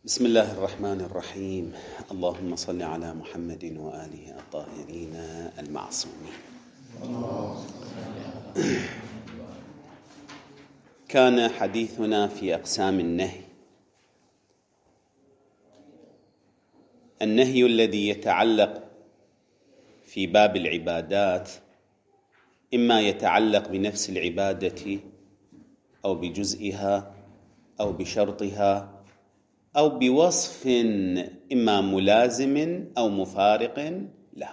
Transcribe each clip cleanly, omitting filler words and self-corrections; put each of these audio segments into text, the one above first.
بسم الله الرحمن الرحيم. اللهم صل على محمد وآله الطاهرين المعصومين. كان حديثنا في أقسام النهي الذي يتعلق في باب العبادات، إما يتعلق بنفس العبادة أو بجزئها أو بشرطها أو بوصف إما ملازم أو مفارق له.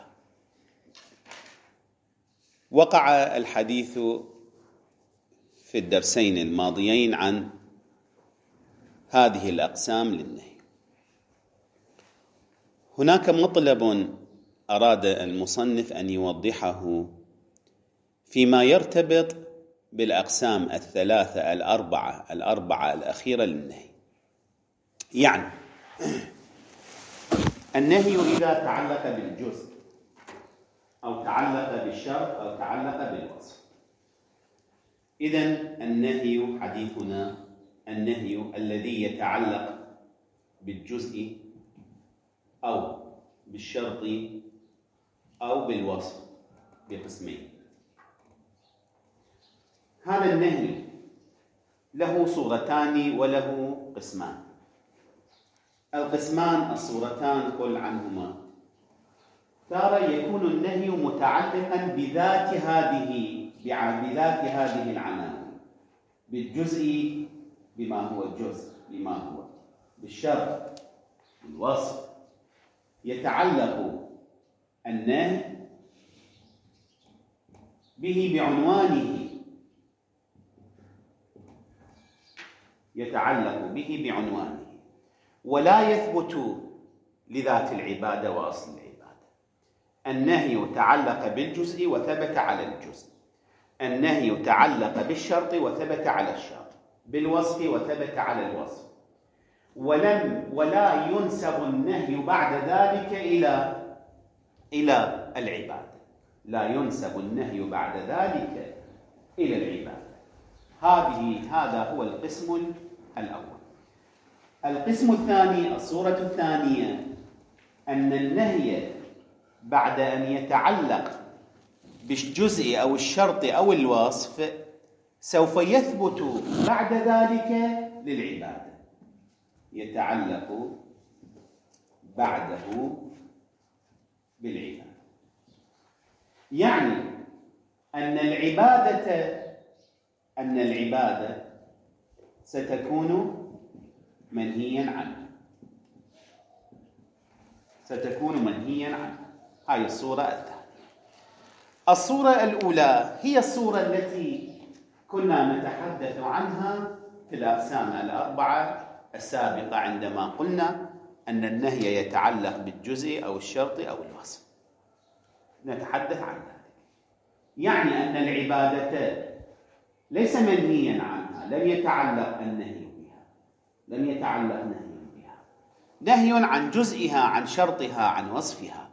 وقع الحديث في الدرسين الماضيين عن هذه الأقسام للنهي. هناك مطلب أراد المصنف أن يوضحه فيما يرتبط بالأقسام الثلاثة الأربعة الأخيرة للنهي. يعني النهي إذا تعلق بالجزء أو تعلق بالشرط أو تعلق بالوصف، إذن النهي حديثنا النهي الذي يتعلق بالجزء أو بالشرط أو بالوصف بقسمين. هذا النهي له صورتان وله قسمان. القسمان الصورتان قل عنهما: تارة يكون النهي متعلقا بذات هذه العناوين، بالجزء بما هو الجزء بما هو، بالشرط بالوصف. يتعلق النهي به بعنوانه، ولا يثبت لذات العبادة وأصل العبادة. النهي تعلق بالجزء وثبت على الجزء، النهي تعلق بالشرط وثبت على الشرط، بالوصف وثبت على الوصف، ولا ينسب النهي بعد ذلك إلى العبادة، لا ينسب النهي بعد ذلك إلى العبادة. هذا هو القسم الأول. القسم الثاني، الصورة الثانية، أن النهي بعد أن يتعلق بالجزء أو الشرط أو الوصف سوف يثبت بعد ذلك للعبادة، يتعلق بعده بالعبادة. يعني أن العبادة ستكون منهيا عنه. هاي الصورة الثانية. الصورة الأولى هي الصورة التي كنا نتحدث عنها في الأقسام الأربعة السابقة، عندما قلنا أن النهي يتعلق بالجزء أو الشرط أو الوصف. نتحدث عن ذلك، يعني أن العبادة ليس منهيا عنها، لم يتعلق النهي بها، نهي عن جزئها، عن شرطها، عن وصفها.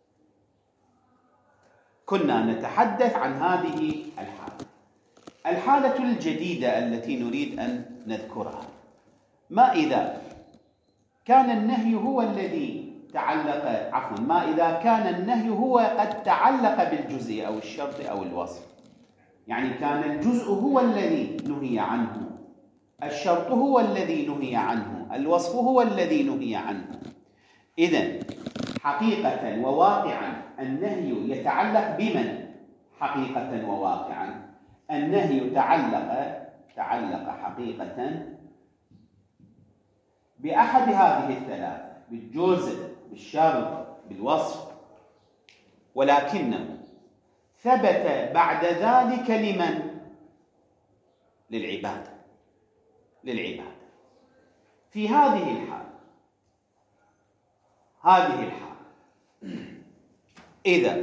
كنا نتحدث عن هذه الحالة الجديدة التي نريد أن نذكرها. ما إذا كان النهي هو الذي ما إذا كان النهي هو قد تعلق بالجزء أو الشرط أو الوصف، يعني كان الجزء هو الذي نهي عنه، الشرط هو الذي نهي عنه، الوصف هو الذي نهي عنه. إذن حقيقة وواقعا النهي يتعلق بمن؟ حقيقة وواقعا النهي تعلق حقيقة بأحد هذه الثلاثة، بالجزء، بالشرط، بالوصف، ولكنه ثبت بعد ذلك لمن؟ للعبادة. في هذه الحال إذا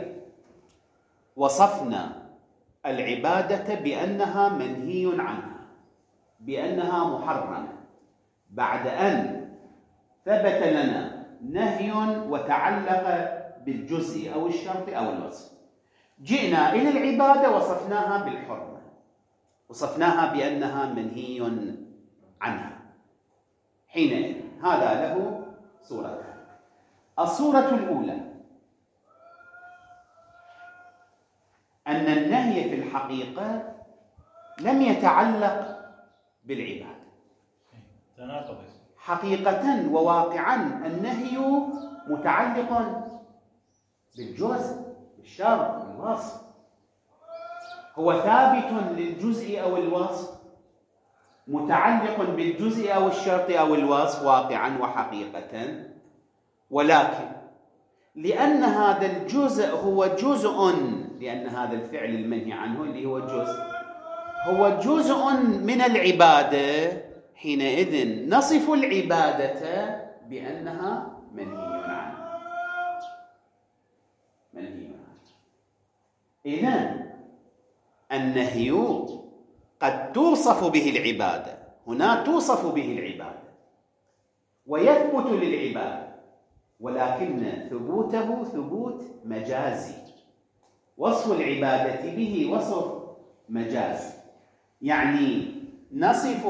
وصفنا العبادة بأنها منهي عنها، بأنها محرمة، بعد أن ثبت لنا نهي وتعلق بالجزء أو الشرط أو الوصف، جئنا إلى العبادة وصفناها بالحرمة، وصفناها بأنها منهي عنها. حينئذ هذا له صورتان. الصورة الأولى أن النهي في الحقيقة لم يتعلق بالعبادة حقيقة وواقعا. النهي متعلق بالجزء، بالشرط، بالوصف. هو ثابت للجزء أو الوصف، متعلق بالجزء أو الشرط أو الوصف واقعا وحقيقة. ولكن لأن هذا الجزء هو جزء، لأن هذا الفعل المنهي عنه اللي هو الجزء هو جزء من العبادة، حينئذ نصف العبادة بأنها منهي عنها. إذن النهي قد توصف به العبادة، هنا توصف به العبادة ويثبت للعبادة، ولكن ثبوته ثبوت مجازي. وصف العبادة به وصف مجازي، يعني نصف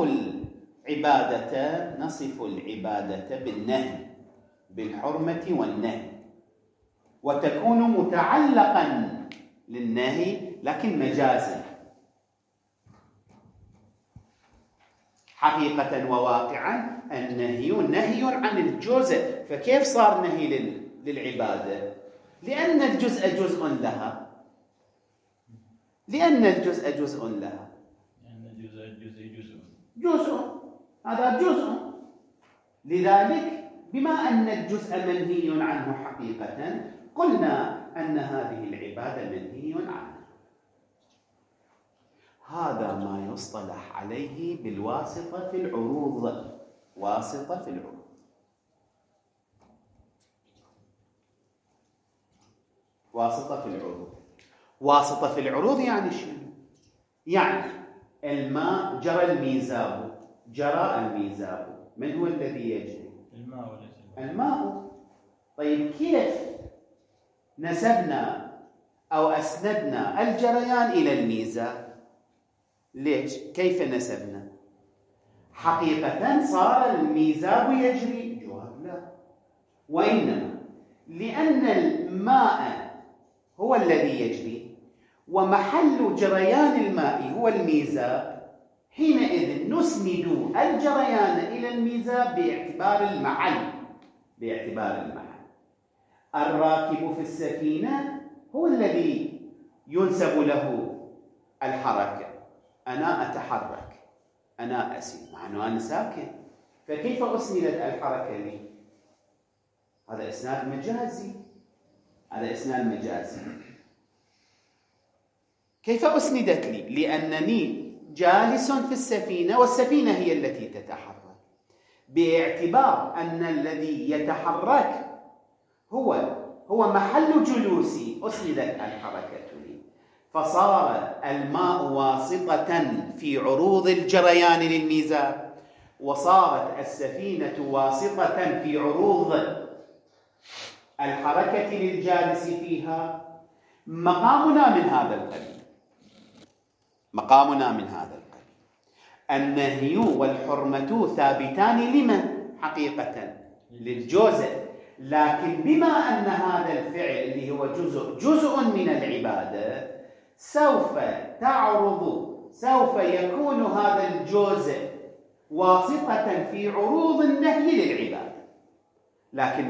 العبادة بالنهي، بالحرمة والنهي، وتكون متعلقا للنهي لكن مجازا. حقيقة وواقعا النهي نهي عن الجزء. فكيف صار نهي للعبادة؟ لأن الجزء جزء لها، جزء، هذا جزء. لذلك بما أن الجزء منهي عنه حقيقة، قلنا أن هذه العبادة منهي عنها. هذا ما يصطلح عليه بالواسطة في العروض. واسطة في العروض، واسطة في العروض يعني شنو؟ يعني الماء جرى الميزاب، من هو الذي يجري؟ الماء. طيب كيف نسبنا أو أسندنا الجريان إلى الميزاب؟ ليش؟ كيف نسبنا؟ حقيقة صار الميزاب يجري؟ جواب لا، وإنما لأن الماء هو الذي يجري ومحل جريان الماء هو الميزاب، حينئذ نسند الجريان إلى الميزاب باعتبار المحل. الراكب في السفينة هو الذي ينسب له الحركة. أنا أتحرك، أنا أسير، مع أنه أنا ساكن، فكيف أسندت الحركة لي؟ هذا إسناد مجازي. كيف أسندت لي؟ لأنني جالس في السفينة والسفينة هي التي تتحرك، باعتبار أن الذي يتحرك هو محل جلوسي، أسندت الحركة لي. فصار الماء واسطة في عروض الجريان للميزاب، وصارت السفينة واسطة في عروض الحركة للجالس فيها. مقامنا من هذا القبيل. النهي والحرمة ثابتان لمن؟ حقيقة للجزء، لكن بما أن هذا الفعل اللي هو جزء من العبادة، سوف يكون هذا الجزء واسطة في عروض النهي للعبادة، لكن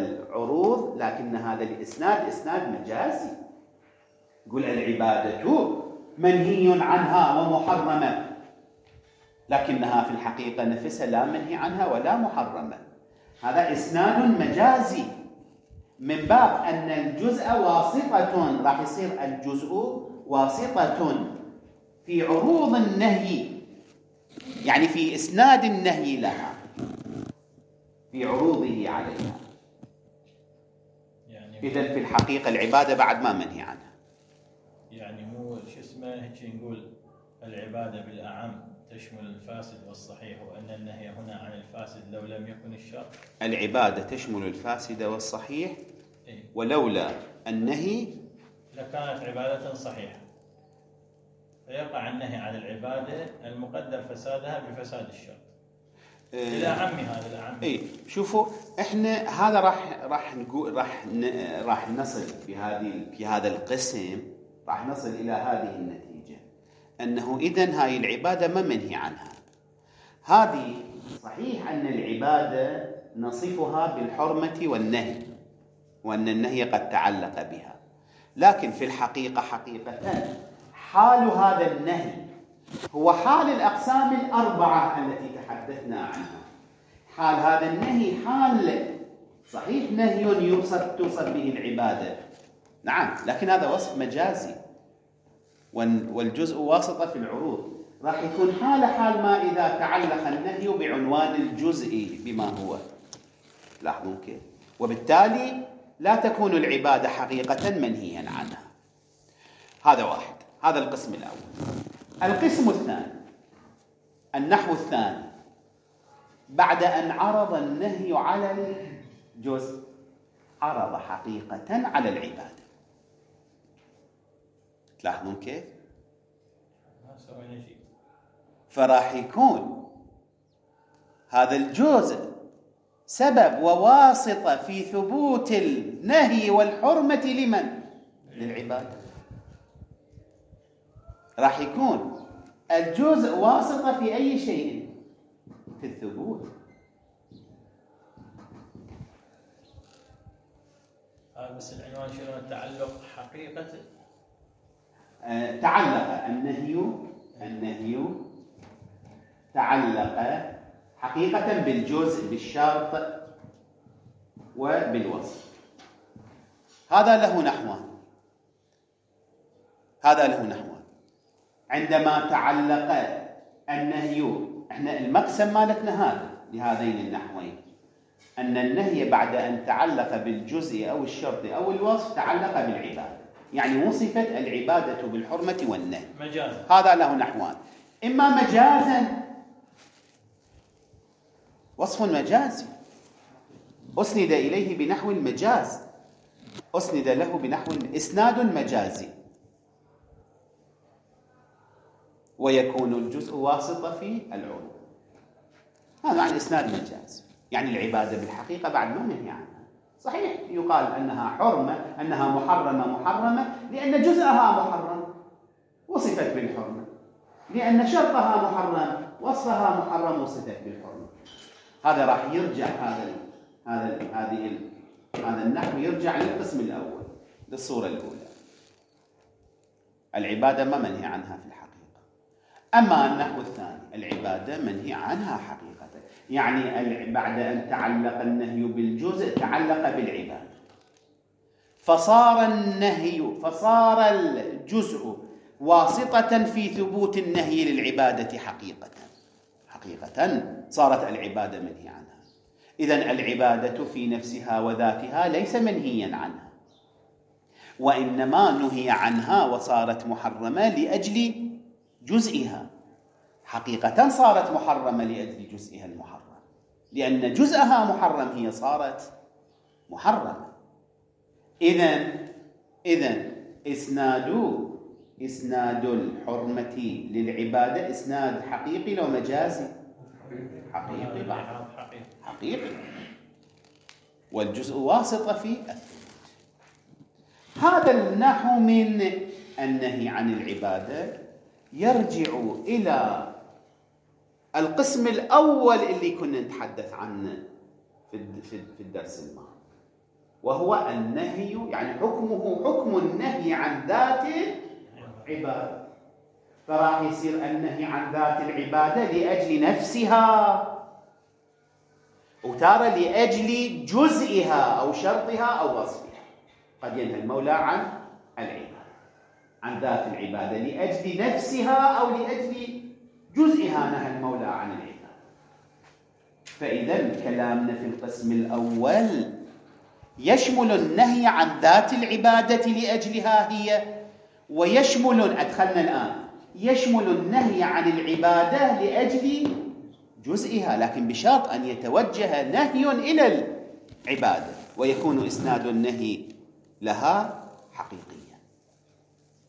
هذا الإسناد إسناد مجازي. يقول العبادة منهي عنها ومحرمة، لكنها في الحقيقة نفسها لا منهي عنها ولا محرمة. هذا إسناد مجازي من باب أن الجزء واسطة، راح يصير الجزء واسطة في عروض النهي، يعني في إسناد النهي لها، في عروضه عليها. يعني إذن في الحقيقة العبادة بعد ما منهي عنها. يعني مو شو اسمه هيك نقول العبادة بالأعم تشمل الفاسد والصحيح، وأن النهي هنا عن الفاسد لو لم يكن الشرط. العبادة تشمل الفاسد والصحيح، ولولا النهي لكانت عبادة صحيحة، فيقع النهي عن العبادة المقدر فسادها بفساد الشرط. إلى عمي هذا الأعم. اي شوفوا احنا هذا راح نقول راح نصل في هذا القسم، راح نصل الى هذه النتيجه انه اذن هاي العباده ما منهي عنها. هذه صحيح ان العباده نصفها بالحرمه والنهي، وان النهي قد تعلق بها، لكن في الحقيقه حال هذا النهي هو حال الأقسام الأربعة التي تحدثنا عنها. حال هذا النهي حال صحيح نهي توصف به العبادة، نعم، لكن هذا وصف مجازي، والجزء واسطة في العروض. راح يكون حال ما إذا تعلق النهي بعنوان الجزء بما هو، لاحظون كيف، وبالتالي لا تكون العبادة حقيقة منهيا عنها. هذا واحد، هذا القسم الأول. القسم الثاني، النحو الثاني، بعد أن عرض النهي على الجزء عرض حقيقة على العبادة. تلاحظون كيف؟ فراح يكون هذا الجزء سبب وواسطة في ثبوت النهي والحرمة لمن؟ للعبادة. راح يكون الجزء واسطة في أي شيء؟ في الثبوت. بس العنوان شنو؟ التعلق حقيقة تعلق النهي تعلق حقيقة بالجزء بالشرط وبالوصف. هذا له نحوان. عندما تعلق النهي، احنا المقسم مالتنا هذا لهذين النحوين، أن النهي بعد أن تعلق بالجزء أو الشرط أو الوصف تعلق بالعبادة، يعني وصفت العبادة بالحرمة والنهي مجازا. هذا له نحوان، إما مجازا، وصف مجازي أسند إليه بنحو المجاز، أسند له بنحو إسناد مجازي، ويكون الجزء واسطة في العروض. هذا معنى إسناد مجازي، يعني العبادة بالحقيقة بعد ما منهي عنها. صحيح يقال أنها حرمة، أنها محرمة لأن جزءها محرم وصفت بالحرمة، لأن شرطها محرم وصفها محرم وصفت بالحرمة. هذا راح يرجع هذا النحو يرجع للقسم الأول، للصورة الأولى. العبادة ما منهي عنها في الحقيقة. أما النحو الثاني، العبادة منهي عنها حقيقة، يعني بعد أن تعلق النهي بالجزء تعلق بالعبادة، فصار الجزء واسطة في ثبوت النهي للعبادة حقيقة صارت العبادة منهي عنها. إذن العبادة في نفسها وذاتها ليس منهيا عنها، وإنما نهي عنها وصارت محرمة لأجل جزئها. حقيقة صارت محرمة لأجل جزئها المحرم، لأن جزءها محرم هي صارت محرمة. إذن إسناد الحرمة للعبادة إسناد حقيقي لو مجازي؟ حقيقي، والجزء واسطة في الثبوت. هذا النحو من النهي عن العبادة يرجع إلى القسم الأول اللي كنا نتحدث عنه في الدرس الماضي، وهو النهي، يعني حكمه حكم النهي عن ذات العبادة. فراح يصير النهي عن ذات العبادة لأجل نفسها، وتارة لأجل جزئها أو شرطها أو وصفها. قد ينهى المولى عن العبادة، عن ذات العبادة لأجل نفسها أو لأجل جزئها، نهى المولى عن العبادة. فإذا كلامنا في القسم الأول يشمل النهي عن ذات العبادة لأجلها هي، ويشمل يشمل النهي عن العبادة لأجل جزئها، لكن بشرط أن يتوجه نهي إلى العبادة ويكون إسناد النهي لها حقيقيا.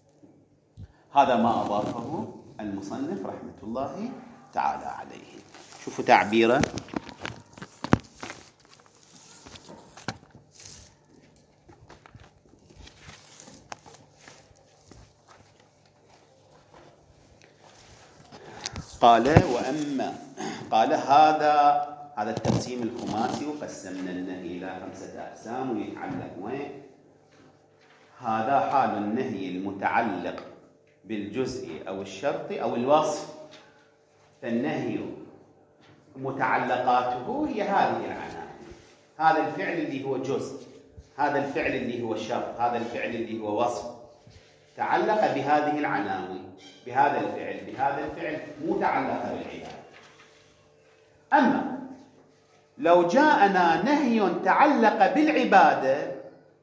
هذا ما أضافه المصنف رحمة الله تعالى عليه. شوفوا تعبيره: قال وأما قال هذا التقسيم الخماسي، وقسمنا النهي إلى 5 أقسام ويتعلق وين. هذا حال النهي المتعلق بالجزء أو الشرط أو الوصف. فالنهي متعلقاته هي هذه العناوين: هذا الفعل اللي هو جزء، هذا الفعل اللي هو شرط، هذا الفعل اللي هو وصف، تعلق بهذه العناوين، بهذا الفعل، بهذا الفعل، مو تعلق بالعبادة. أما لو جاءنا نهي تعلق بالعبادة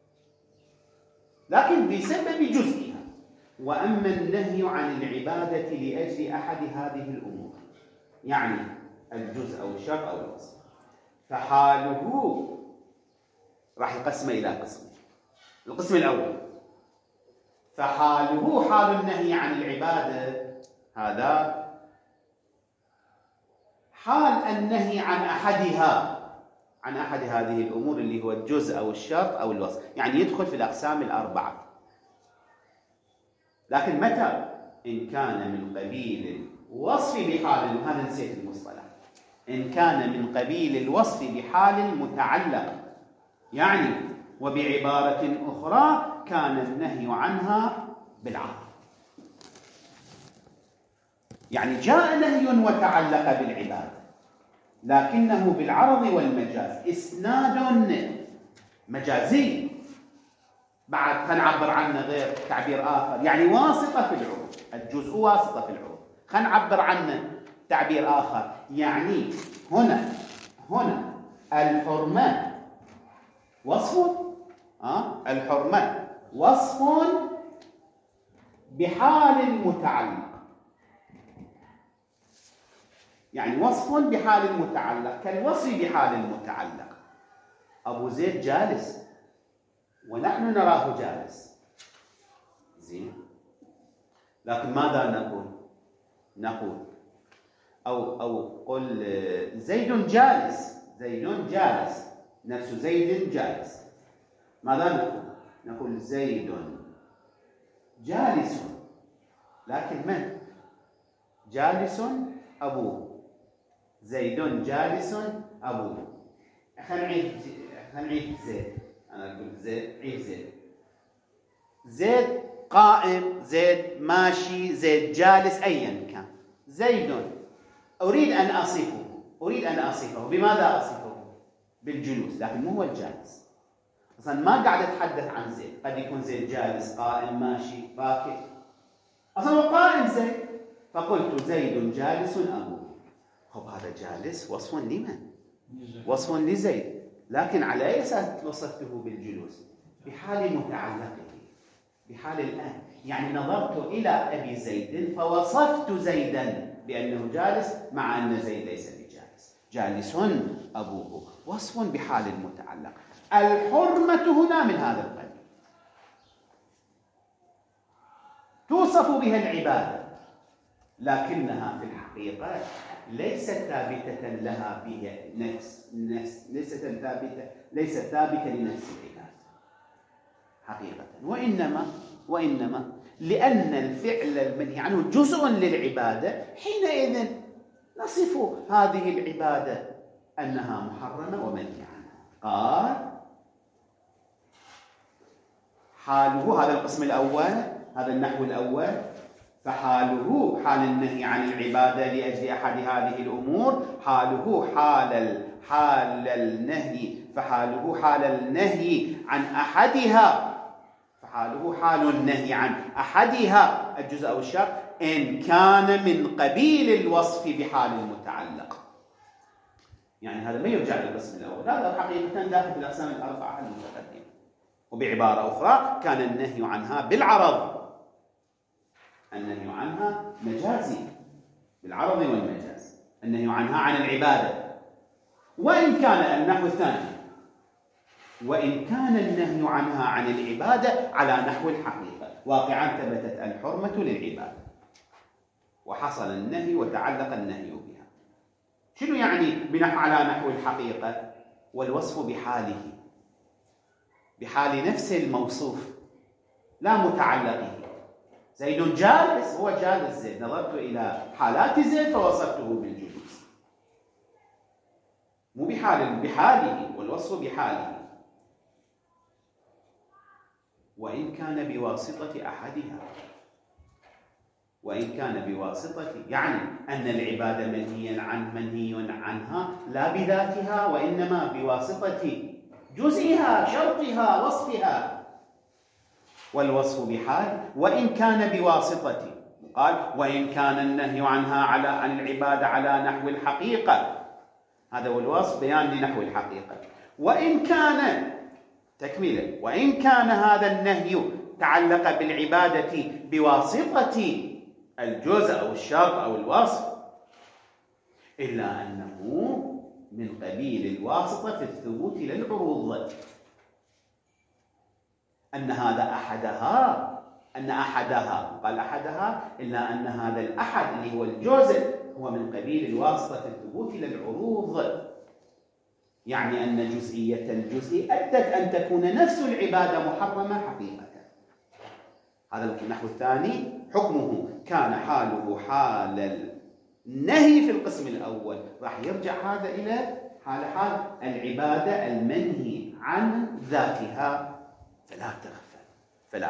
لكن بسبب جزئها، وأما النهي عن العبادة لأجل أحد هذه الأمور، يعني الجزء أو الشرط أو الوصف، فحاله راح يقسم إلى قسمين. القسم الأول: فحاله حال النهي عن العبادة، هذا حال النهي عن أحد هذه الأمور اللي هو الجزء أو الشرط أو الوصف، يعني يدخل في الأقسام الأربعة. لكن متى؟ إن كان من قبيل الوصف بحال، هذا نسيت المصطلح، إن كان من قبيل الوصف بحال متعلق، يعني وبعبارة أخرى كان النهي عنها بالعرض. يعني جاء نهي وتعلق بالعبادة لكنه بالعرض والمجاز، إسناد مجازي، بعد خلينا عنه غير تعبير آخر، يعني واسطة في العروض، الجزء واسطة في العروض. خلينا نعبر عنه تعبير آخر، يعني هنا الحرمة وصف، الحرمة وصف بحال متعلق، يعني وصف بحال المتعلق كالوصف بحال المتعلق. أبو زيد جالس ونحن نراه جالس، زين، لكن ماذا نقول أو قل زيد جالس، نفس زيد جالس. ماذا نقول زيد جالس، لكن من جالس؟ أبوه. زيد جالس أبوه. خلينا نعيد زيد، أنا أقول زيد، عيد زيد قائم، زيد ماشي، زيد جالس، أيا كان. زيد أريد أن أصفه، بماذا أصفه؟ بالجلوس، لكن مو هو الجالس. أصلا ما قاعد أتحدث عن زيد، قد يكون زيد جالس، قائم، ماشي، راكب، أصلا هو قائم زيد، فقلت زيد جالس أبوه. خب هذا جالس وصف لمن؟ وصف لزيد، لكن على أي أساس وصفته بالجلوس؟ بحال متعلقه، بحال الآن. يعني نظرت إلى أبي زيد فوصفت زيدا بأنه جالس مع أن زيد ليس بجالس. جالس أبوه، وصف بحال المتعلق. الحرمة هنا من هذا القبيل، توصف بها العبادة لكنها في الحقيقة ليست ثابتة لها بها ليست ثابتة لنفس العبادة حقيقة، وإنما لأن الفعل المنهي عنه جزء للعبادة، حينئذ نصف هذه العبادة أنها محرمة ومنهي عنها. قال حاله، هذا القسم الأول، هذا النحو الأول، فحاله حال النهي عن العبادة لأجل أحد هذه الأمور، حاله حال النهي، فحاله حال النهي عن أحدها، فحاله حال النهي عن أحدها الجزء أو الشرط، إن كان من قبيل الوصف بحال المتعلق. يعني هذا ما يرجع للقسم الأول، هذا حقيقة داخل في الأقسام الأربعة المتقدمة. وبعبارة أخرى كان النهي عنها بالعرض، النهي عنها مجازي بالعرض والمجاز، النهي عنها عن العبادة. وإن كان النحو الثاني، وإن كان النهي عنها عن العبادة على نحو الحقيقة، واقعا ثبتت الحرمة للعبادة وحصل النهي وتعلق النهي بها. شنو يعني بنحو على نحو الحقيقة؟ والوصف بحاله، بحال نفس الموصوف لا متعلقه. زيد جالس، هو جالس زيد، نظرت إلى حالات زيد فوصفته بالجلوس، مو بحاله، والوصف بحاله. وإن كان بواسطة أحدها، وإن كان بواسطة، يعني أن العبادة منهي عنها لا بذاتها، وإنما بواسطة جزئها، شرطها، وصفها. والوصف بحال. وإن كان بواسطة، قال وإن كان النهي عنها عن العبادة على نحو الحقيقة، هذا هو الوصف، بيان لنحو الحقيقة. وإن كان تكملة، وإن كان هذا النهي تعلق بالعبادة بواسطة الجزء أو الشرط أو الوصف، إلا أنه من قبيل الواسطة في الثبوت للعروض، أن هذا أحدها، قال أحدها، إلا أن هذا الأحد اللي هو الجزء هو من قبيل الواسطة في الثبوت للعروض، يعني أن جزئية الجزء أدت أن تكون نفس العبادة محرمة حقيقة. هذا النحو الثاني حكمه كان حاله حال النهي في القسم الأول، راح يرجع هذا إلى حال العبادة المنهي عن ذاتها، فلا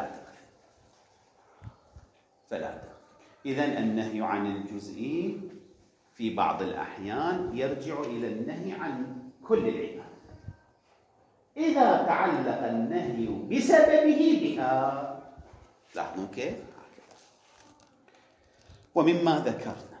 تغفل. إذن النهي عن الجزء في بعض الأحيان يرجع إلى النهي عن كل العبادة إذا تعلق النهي بسببه بها. لاحظوا كيف؟ ومما ذكرنا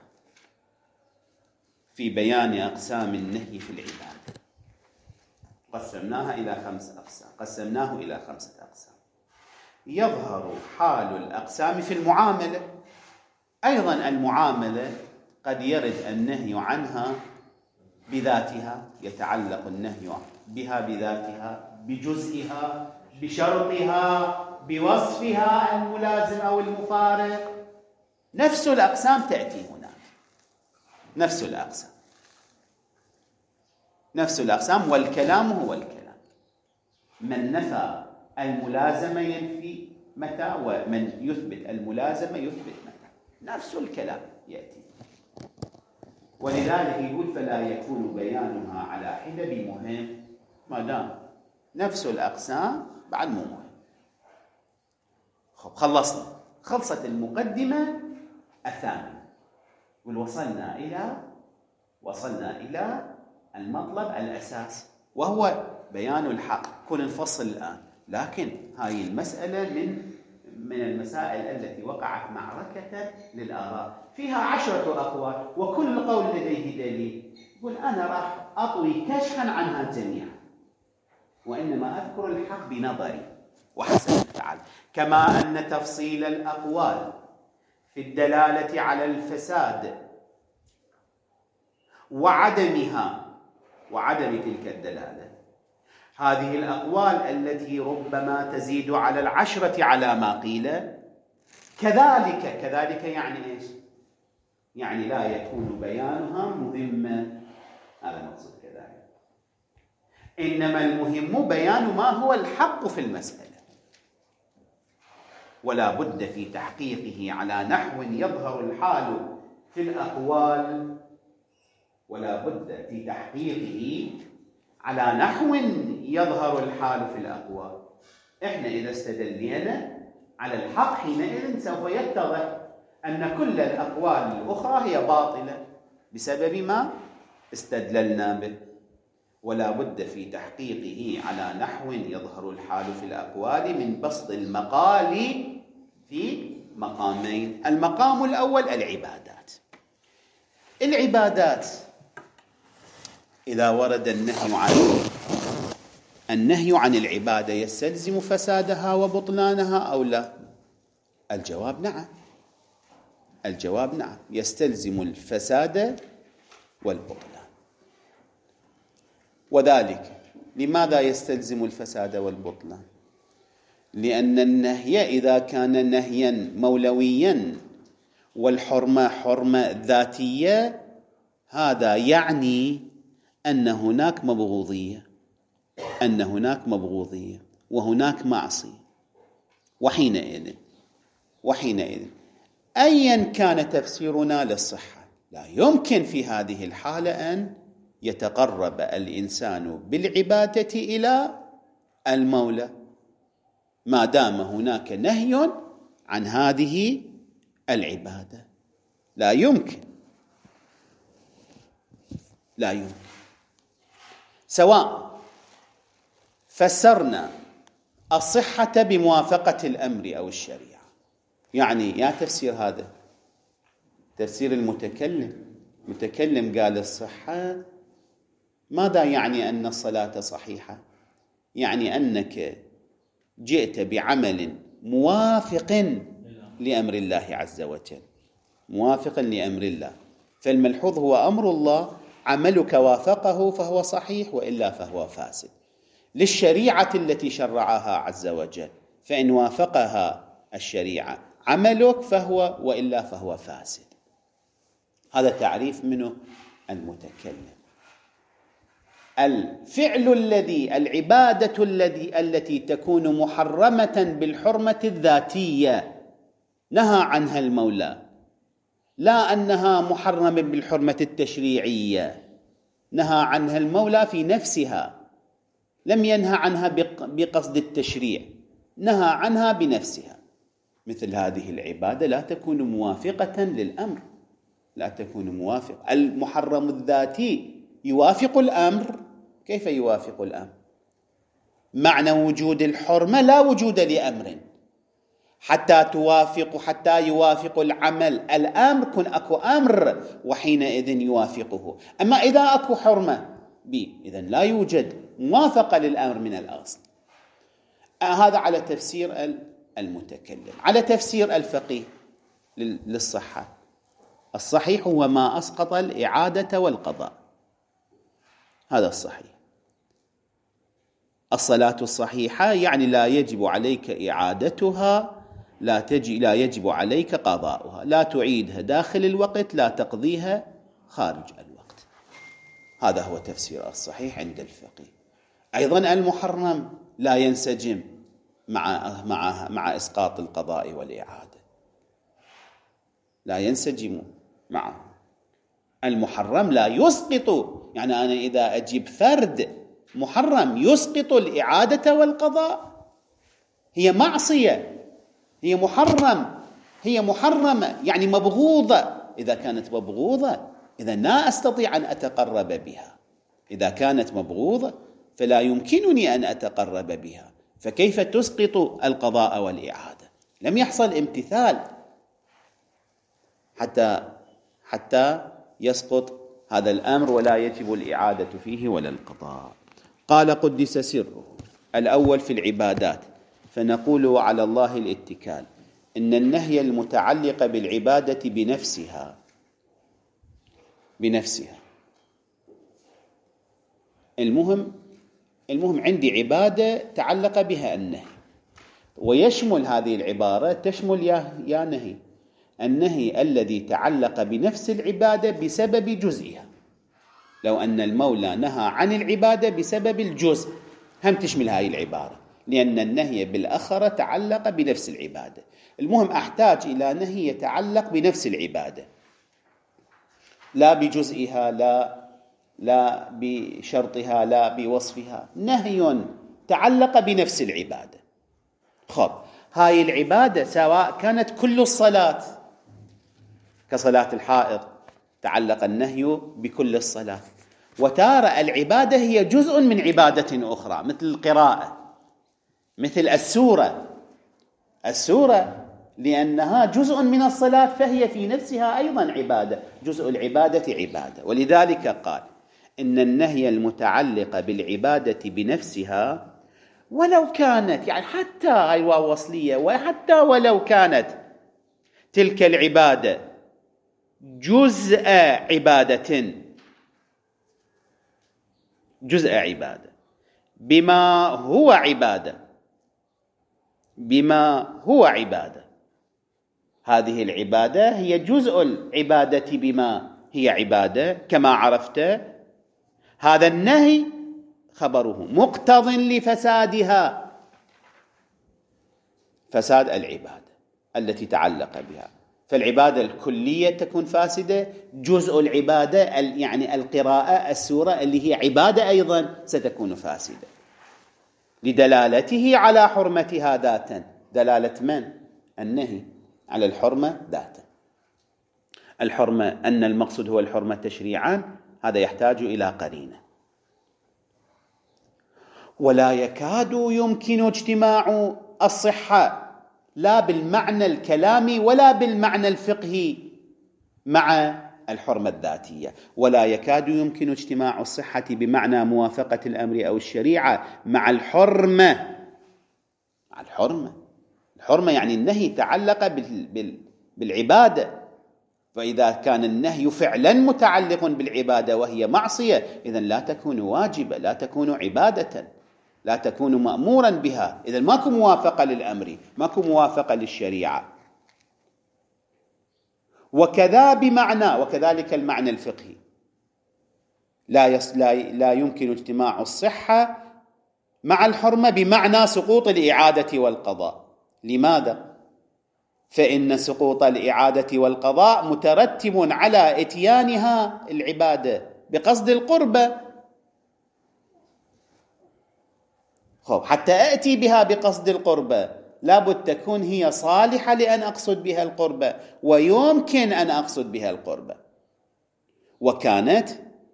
في بيان أقسام النهي في العبادة قسمناه إلى 5 أقسام. يظهر حال الأقسام في المعاملة. أيضا المعاملة قد يرد النهي عنها بذاتها، يتعلق النهي بها بذاتها، بجزئها، بشرطها، بوصفها الملازم أو المفارق. نفس الأقسام تأتي هناك، نفس الأقسام، والكلام هو الكلام. من نفى الملازمة ينفي متى، ومن يثبت الملازمة يثبت متى، نفس الكلام يأتي. ولذلك يقول فلا يكون بيانها على حدة مهم، ما دام نفس الأقسام بعد مو مهم. خلصت المقدمة الثانية، وصلنا إلى المطلب الأساس، وهو بيان الحق. كل نفصل الآن، لكن هاي المسألة من المسائل التي وقعت معركة للآراء، فيها 10 أقوال، وكل قول لديه دليل. يقول أنا راح أطوي كشفا عنها جميعا، وإنما أذكر الحق بنظري وحسب تعالى. كما أن تفصيل الأقوال في الدلالة على الفساد وعدم تلك الدلالة، هذه الأقوال التي ربما تزيد على 10 على ما قيل، كذلك يعني إيش؟ يعني لا يكون بيانها مهمة، هذا المقصود كذلك. إنما المهم بيان ما هو الحق في المسألة، ولا بد في تحقيقه على نحو يظهر الحال في الأقوال، ولا بد في تحقيقه على نحو يظهر الحال في الأقوال. إحنا إذا استدلينا على الحق حينئذ سوف يتضح أن كل الأقوال الأخرى هي باطلة بسبب ما استدللنا به. ولا بد في تحقيقه على نحو يظهر الحال في الأقوال من بسط المقال في مقامين. المقام الأول العبادات إذا ورد النهي عن العبادة يستلزم فسادها وبطلانها أو لا؟ الجواب نعم، يستلزم الفساد والبطلان. وذلك لماذا يستلزم الفساد والبطلان؟ لأن النهي إذا كان نهيا مولويا والحرمة حرمة ذاتية هذا يعني أن هناك مبغوضية، أن هناك مبغوضية وهناك معصية. وحينئذ أيا كان تفسيرنا للصحة، لا يمكن في هذه الحالة أن يتقرب الإنسان بالعبادة إلى المولى ما دام هناك نهي عن هذه العبادة. لا يمكن سواء فسرنا الصحة بموافقة الأمر أو الشريعة. يعني يا تفسير هذا تفسير المتكلم قال الصحة، ماذا يعني أن الصلاة صحيحة؟ يعني أنك جئت بعمل موافق لأمر الله عز وجل، موافق لأمر الله، فالملحوظ هو أمر الله، عملك وافقه فهو صحيح وإلا فهو فاسد. للشريعة التي شرعها عز وجل، فإن وافقها الشريعة عملك فهو وإلا فهو فاسد. هذا تعريف منه المتكلم. الفعل العبادة التي تكون محرمة بالحرمة الذاتية نهى عنها المولى، لا أنها محرمة بالحرمة التشريعية، نهى عنها المولى في نفسها، لم ينهى عنها بقصد التشريع، نهى عنها بنفسها. مثل هذه العبادة لا تكون موافقة للأمر، لا تكون موافقة. المحرم الذاتي يوافق الأمر، كيف يوافق الأمر؟ معنى وجود الحرمة لا وجود لأمر حتى يوافق العمل الأمر، كن أكو أمر وحينئذ يوافقه. أما إذا أكو حرمة إذن لا يوجد موافقة للأمر من الأصل. هذا على تفسير المتكلم. على تفسير الفقيه للصحة، الصحيح هو ما أسقط الإعادة والقضاء، هذا الصحيح. الصلاة الصحيحة يعني لا يجب عليك إعادتها، لا يجب عليك قضاؤها، لا تعيدها داخل الوقت، لا تقضيها خارج الوقت. هذا هو تفسير الصحيح عند الفقيه. أيضا المحرم لا ينسجم مع إسقاط القضاء والإعادة، لا ينسجم معه. المحرم لا يسقط، يعني أنا إذا أجيب فرد محرم يسقط الإعادة والقضاء، هي معصية، هي محرمة يعني مبغوضة. إذا كانت مبغوضة إذا لا أستطيع أن أتقرب بها، إذا كانت مبغوضة فلا يمكنني أن أتقرب بها، فكيف تسقط القضاء والإعادة؟ لم يحصل امتثال حتى يسقط هذا الأمر ولا يجب الإعادة فيه ولا القضاء. قال قدس سره. الأول في العبادات، فنقول على الله الاتكال، إن النهي المتعلق بالعبادة بنفسها المهم عندي عبادة تعلق بها النهي، ويشمل هذه العبارة تشمل يا نهي، النهي الذي تعلق بنفس العبادة بسبب جزئها. لو أن المولى نهى عن العبادة بسبب الجزء هم تشمل هذه العبارة، لأن النهي بالأخرى تعلق بنفس العبادة. المهم أحتاج إلى نهي يتعلق بنفس العبادة، لا بجزئها، لا بشرطها، لا بوصفها، نهي تعلق بنفس العبادة. خب هاي العبادة سواء كانت كل الصلاة كصلاة الحائض تعلق النهي بكل الصلاة، وتارة العبادة هي جزء من عبادة أخرى مثل القراءة، مثل السورة لأنها جزء من الصلاة فهي في نفسها أيضا عبادة، جزء العبادة عبادة. ولذلك قال إن النهي المتعلق بالعبادة بنفسها ولو كانت، يعني حتى هاي الواو وصلية، وحتى ولو كانت تلك العبادة جزء عبادة بما هو عبادة، هذه العبادة هي جزء العبادة بما هي عبادة كما عرفت، هذا النهي خبره مقتض لفسادها، فساد العبادة التي تعلق بها. فالعبادة الكلية تكون فاسدة، جزء العبادة يعني القراءة السورة اللي هي عبادة أيضا ستكون فاسدة، لدلالته على حرمتها ذاتا. دلالة من؟ النهي على الحرمة ذاتا. الحرمة أن المقصود هو الحرمة تشريعا، هذا يحتاج إلى قرينة. ولا يكاد يمكن اجتماع الصحة لا بالمعنى الكلامي ولا بالمعنى الفقهي مع الحرمة الذاتية. ولا يكاد يمكن اجتماع الصحة بمعنى موافقة الأمر أو الشريعة مع الحرمة. مع الحرمة يعني النهي تعلق بالعبادة، فإذا كان النهي فعلا متعلق بالعبادة وهي معصية، إذن لا تكون واجبة، لا تكون عبادة، لا تكون مأمورا بها. إذن ماكو موافقة للأمر، ماكو موافقة للشريعة. وكذلك المعنى الفقهي، لا يمكن اجتماع الصحة مع الحرمة بمعنى سقوط الإعادة والقضاء. لماذا؟ فإن سقوط الإعادة والقضاء مترتب على إتيانها العبادة بقصد القربة. حتى أأتي بها بقصد القربة لابد تكون هي صالحة لأن أقصد بها القربة، ويمكن أن أقصد بها القربة. وكانت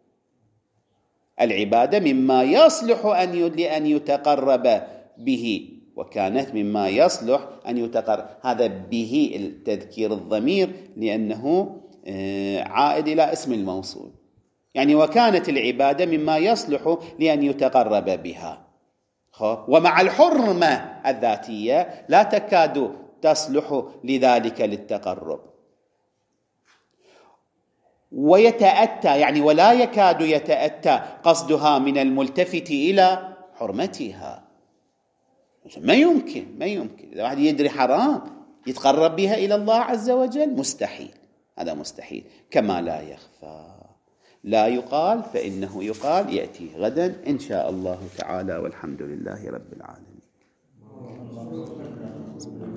العبادة مما يصلح لأن يتقرب به، وكانت مما يصلح أن يتقرب. هذا به التذكير الضمير لأنه عائد إلى اسم الموصول، يعني وكانت العبادة مما يصلح لأن يتقرب بها. ومع الحرمة الذاتية لا تكاد تصلح لذلك للتقرب. ويتأتى يعني ولا يكاد يتأتى قصدها من الملتفت إلى حرمتها. ما يمكن إذا واحد يدري حرام يتقرب بها إلى الله عز وجل، مستحيل، هذا مستحيل. كما لا يخفى لا يقال فإنه يقال، يأتي غدا إن شاء الله تعالى، والحمد لله رب العالمين.